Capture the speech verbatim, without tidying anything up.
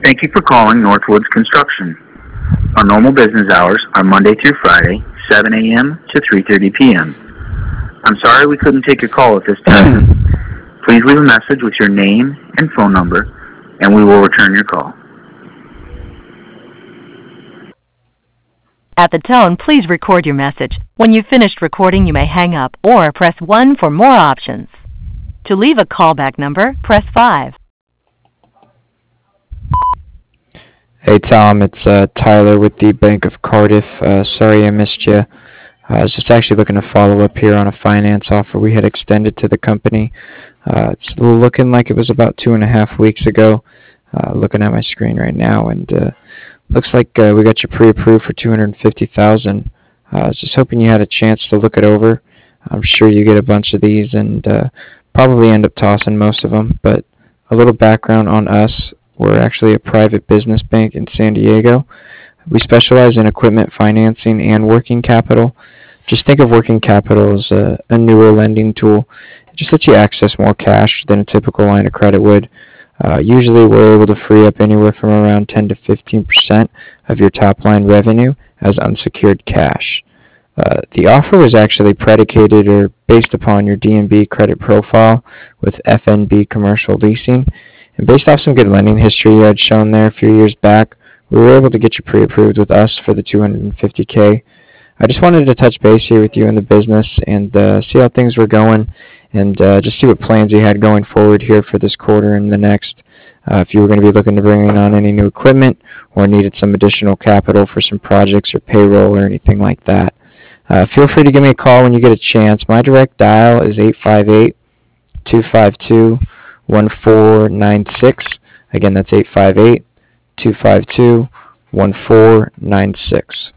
Thank you for calling Northwoods Construction. Our normal business hours are Monday through Friday, seven a.m. to three thirty p.m. I'm sorry we couldn't take your call at this time. Please leave a message with your name and phone number, and we will return your call. At the tone, please record your message. When you've finished recording, you may hang up or press one for more options. To leave a callback number, press five. Hey Tom, it's uh, Tyler with the Bank of Cardiff. Uh, sorry I missed you. I was just actually looking to follow up here on a finance offer we had extended to the company. Uh, it's looking like it was about two and a half weeks ago. Uh, looking at my screen right now, and uh, looks like uh, we got you pre-approved for two hundred fifty thousand dollars. Uh, I was just hoping you had a chance to look it over. I'm sure you get a bunch of these and uh, probably end up tossing most of them. But a little background on us. We're actually a private business bank in San Diego. We specialize in equipment financing and working capital. Just think of working capital as a, a newer lending tool. It just lets you access more cash than a typical line of credit would. Uh, usually we're able to free up anywhere from around ten to fifteen percent of your top line revenue as unsecured cash. Uh, the offer was actually predicated or based upon your D N B credit profile with F N B Commercial Leasing. And based off some good lending history you had shown there a few years back, we were able to get you pre-approved with us for the two hundred fifty K. I just wanted to touch base here with you in the business and uh, see how things were going, and uh, just see what plans you had going forward here for this quarter and the next. Uh, if you were going to be looking to bring on any new equipment or needed some additional capital for some projects or payroll or anything like that. Uh, feel free to give me a call when you get a chance. My direct dial is eight five eight, two five two, one four nine six. Again, that's eight five eight, two five two, one four nine six.